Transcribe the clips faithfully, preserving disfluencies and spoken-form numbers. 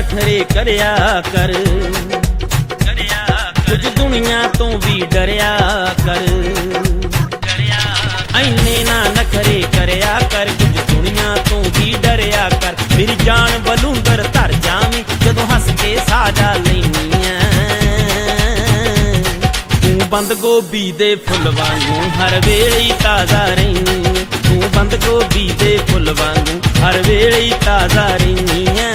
ਨਖਰੇ ਕਰਿਆ ਕਰ, ਕੁਝ ਦੁਨੀਆ ਤੋਂ ਵੀ ਡਰਿਆ ਕਰ। ਐਨੇ ਨਾ ਨਖਰੇ ਕਰਿਆ ਕਰ, ਕੁਝ ਦੁਨੀਆ ਤੋਂ ਵੀ ਡਰਿਆ ਕਰ। ਮੇਰੀ ਜਾਨ ਬਲੂੰਦਰ ਧਰ ਜਾਵੀਂ ਜਦੋਂ ਹੱਸ ਕੇ ਸਾਜਾ ਲੈਨੀ ਐ। ਤੂੰ ਬੰਦ ਗੋਭੀ ਦੇ ਫੁੱਲ ਵਾਂਗੂ ਹਰ ਵੇਲੇ ਹੀ ਤਾਜ਼ਾ ਰਹਿਨੀ। ਤੂੰ ਬੰਦ ਗੋਭੀ ਦੇ ਫੁੱਲ ਵਾਂਗੂ ਹਰ ਵੇਲੇ ਹੀ ਤਾਜ਼ਾ ਰਹਿਨੀ ਐ।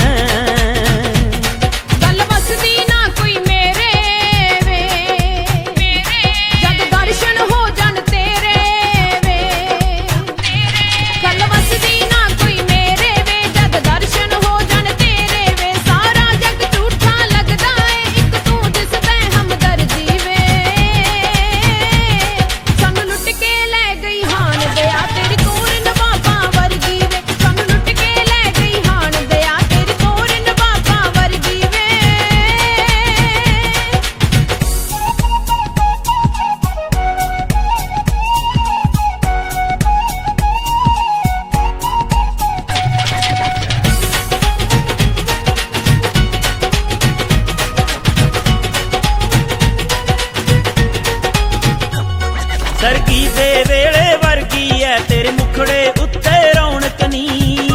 ਸਰਗੀ ਦੇ ਵੇਲੇ ਵਰਗੀ ਐ ਤੇਰੇ ਮੁਖੜੇ ਉੱਤੇ ਰੌਣਕ ਨੀ।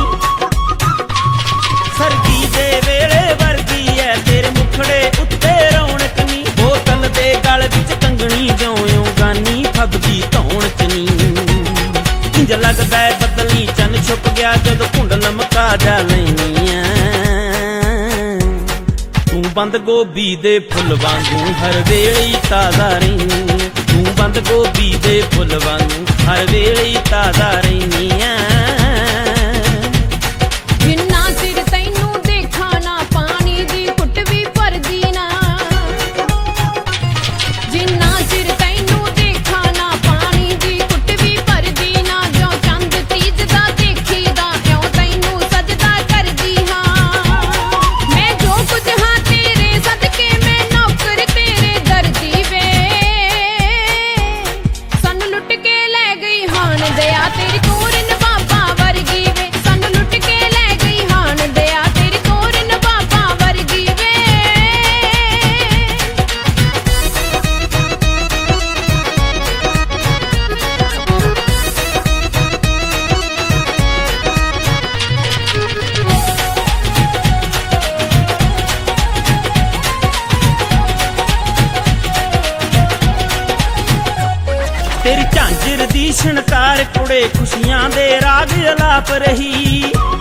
ਸਰਗੀ ਦੇ ਵੇਲੇ ਵਰਗੀ ਐ ਤੇਰੇ ਮੁਖੜੇ ਉੱਤੇ ਰੌਣਕ ਨੀ। ਬੋਤਲ ਦੇ ਗਲ ਵਿੱਚ ਕੰਗਣੀ ਜਿਉਂ ਗਾਨੀ ਫੱਬਦੀ ਧੌਣ ਚ ਨੀ। ਇੰਜ ਲੱਗਦਾ ਬੱਦਲੀ ਚੰਨ ਛੁਪ ਗਿਆ ਜਦੋਂ ਘੁੰਡ ਲਮਕਾ ਜਾ ਲੈਨੀ ਐ। ਤੂੰ ਬੰਦ ਗੋਭੀ ਦੇ ਫੁੱਲ ਵਾਂਗੂ ਹਰ ਵੇਲੇ ਹੀ ਤਾਜ਼ਾ ਰਹਿਨੀ। ਤੂੰ ਬੰਦ ਗੋਭੀ ਦੇ ਫੁੱਲ ਵਾਂਗੂ ਹਰ ਵੇਲੇ ਹੀ ਤਾਜ਼ਾ ਰਹਿਨੀ ਐ। ਜਿੰਨਾ ਚਿਰ ਤੈਨੂੰ ਦੇਖਾਂ ਨਾ ਪਾਣੀ ਦੀ ਘੁੱਟ ਵੀ ਭਰਦੀ ਨਾ। ਜਿੰਨਾ ਚਿਰ ਤੈਨੂੰ ਦੇਖਾਂ ਨਾ ਪਾਣੀ ਦੀ ਘੁੱਟ ਵੀ ਭਰਦੀ ਨਾ। ਜੋ ਚੰਦ ਤੀਜਦਾ ਦੇਖੀਦਾ ਕਿਉਂ ਤੈਨੂੰ ਸਜਦਾ ਕਰਦੀ ਹਾਂ। ਮੈਂ ਜੋ ਕੁਝ ਹਾਂ ਤੇਰੇ ਸਦਕੇ ਮੈਂ ਨੌਕਰ ਤੇਰੇ ਦਰਦੀ ਵੇ। ਸਾਨੂੰ ਲੁੱਟ ਕੇ ਲੈ ਗਈ ਹਾਣ ਦਿਆ ਤੇਰੀ ਕੋਰਨ ਬਾਬਾ ਵਰਗੀ ਵੇ। ਸਾਨੂੰ ਲੁੱਟ ਕੇ ਲੈ ਗਈ ਹਾਣ ਦਿਆ ਤੇਰੀ ਕੋਰਨ ਬਾਬਾ ਵਰਗੀ ਵੇ। ਤੇਰੀ ਝਾਂਜਰ ਦੀ ਛਣਕਾਰ ਕੁੜੇ ਖੁਸ਼ੀਆਂ ਦੇ ਰਾਗ ਅਲਾਪ ਰਹੀ।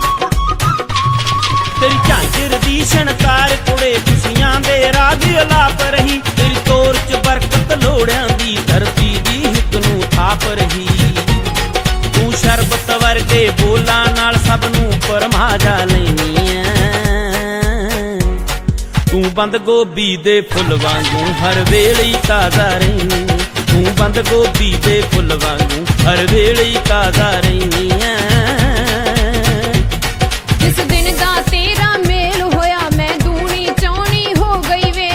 ਤੇਰੀ ਝਾਂਜਰ ਦੀ ਛਣਕਾਰ ਕੁੜੇ ਖੁਸ਼ੀਆਂ ਦੇ ਰਾਗ ਅਲਾਪ ਰਹੀ। ਤੇਰੀ ਤੋਰ ਚ ਬਰਕਤ ਲੋੜਿਆਂ ਦੀ ਧਰਤੀ ਦੀ ਹਿੱਕ ਨੂੰ ਥਾਪ ਰਹੀ। ਤੂੰ ਸ਼ਰਬਤ ਵਰਗੇ ਬੋਲਾਂ ਨਾਲ ਸਭ ਨੂੰ ਪਰਮਾ ਜਾ ਲੈਨੀ ਐ। ਤੂੰ ਬੰਦ ਗੋਭੀ ਦੇ ਫੁੱਲ ਵਾਂਗੂ ਹਰ ਵੇਲੇ ਹੀ ਤਾਜ਼ਾ ਰਹਿਨੀ। ਤੂੰ ਬੰਦ ਗੋਭੀ ਦੇ ਫੁੱਲ ਵਾਂਗੂ ਹਰ ਵੇਲੇ ਹੀ ਤਾਜ਼ਾ ਰਹਿਨੀ ਐ। ਜਿਸ ਦਿਨ ਦਾ ਤੇਰਾ ਮੇਲ ਹੋਇਆ ਮੈਂ ਦੂਣੀ ਚੌਣੀ ਹੋ ਗਈ ਵੇ।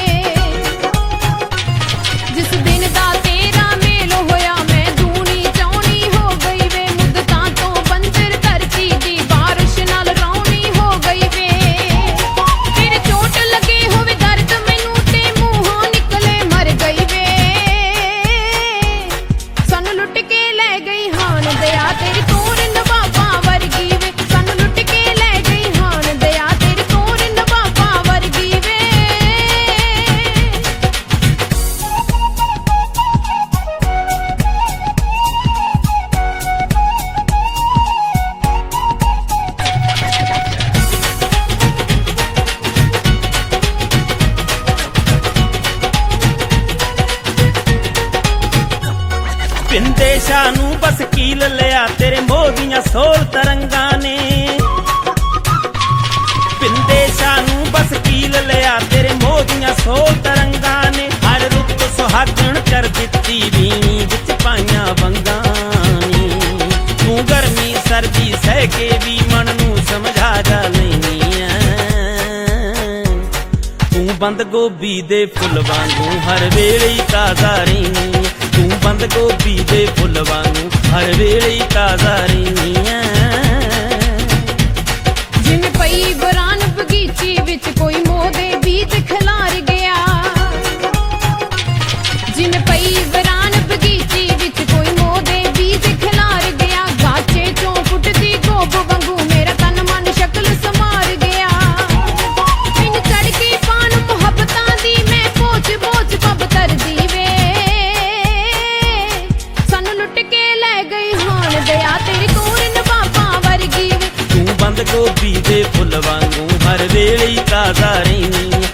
ਜਿਸ ਦਿਨ ਦਾ ਤੇਰਾ ਮੇਲ ਹੋਇਆ ਮੈਂ ਦੂਣੀ ਚੌਣੀ ਹੋ ਗਈ ਵੇ। ਮੁੱਦਤਾਂ ਤੋਂ ਬੰਜਰ ਧਰਤੀ ਦੀ ਬਾਰਿਸ਼ ਨਾਲ ਰੌਣੀ ਹੋ ਗਈ ਵੇ। ਤੇਰੇ ਚੋਟ ਲੱਗੇ ਹੋਵੇ ਦਰਦ ਮੈਨੂੰ ਤੇ ਮੂੰਹੋਂ ਨਿਕਲੇ ਮਰ ਗਈ ਵੇ। ਸਾਨੂੰ ਲੁੱਟ ਕੇ ਲੈ ਗਈ ਹਾਣ ਦਿਆ ਤੇਰੀ ਕੋਰਨ ਬਾਬਾ ਵਰਗੀ ਵੇ। ਸਾਨੂੰ ਲੁੱਟ ਕੇ ਲੈ ਗਈ ਹਾਣ ਦਿਆ ਤੇਰੀ ਕੋਰਨ ਬਾਬਾ ਵਰਗੀ ਵੇ। ਪਿੰਦੇ ਸ਼ਾਹ ਨੂੰ ਬਸ ਕੀਲ ਲਿਆ ਤੇਰੇ ਮੋਹ ਦੀਆਂ ਸੋਲ ਤਰੰਗਾਂ ਨੇ। ਪਿੰਦੇ ਸ਼ਾਹ ਨੂੰ ਬਸ ਕੀਲ ਲਿਆ ਤੇਰੇ ਮੋਹ ਦੀਆਂ ਸੋਲ ਤਰੰਗਾਂ ਨੇ। ਹਰ ਰੁੱਤ ਸੁਹਾਗਣ ਕਰ ਦਿੱਤੀ ਵੀਣੀ ਵਿੱਚ ਪਾਈਆਂ ਵੰਗਾਂ ਨੇ। ਤੂੰ ਗਰਮੀ ਸਰਦੀ ਸਹਿ ਕੇ ਵੀ ਮਨ ਨੂੰ ਸਮਝਾ ਜਾ ਲੈਨੀ ਐ। ਤੂੰ ਬੰਦ ਗੋਭੀ ਦੇ ਫੁੱਲ ਵਾਂਗੂ ਹਰ ਵੇਲੇ ਹੀ ਤਾਜ਼ਾ ਰਹਿਨੀ। ਤੂੰ ਬੰਦ ਗੋਭੀ ਦੇ ਫੁੱਲ ਵਾਂਗੂ ਹਰ ਵੇਲੇ ਹੀ ਤਾਜ਼ਾ ਰਹਿਨੀ ਐ। ਜਿਵੇਂ ਪਈ ਬਰਾਨ ਬਗੀਚੀ ਵਿੱਚ ਗੋਭੀ ਦੇ ਫੁੱਲ ਵਾਂਗੂ ਹਰ ਵੇਲੇ ਹੀ ਤਾਜ਼ਾ ਰਹਿਨੀ ਆਂ।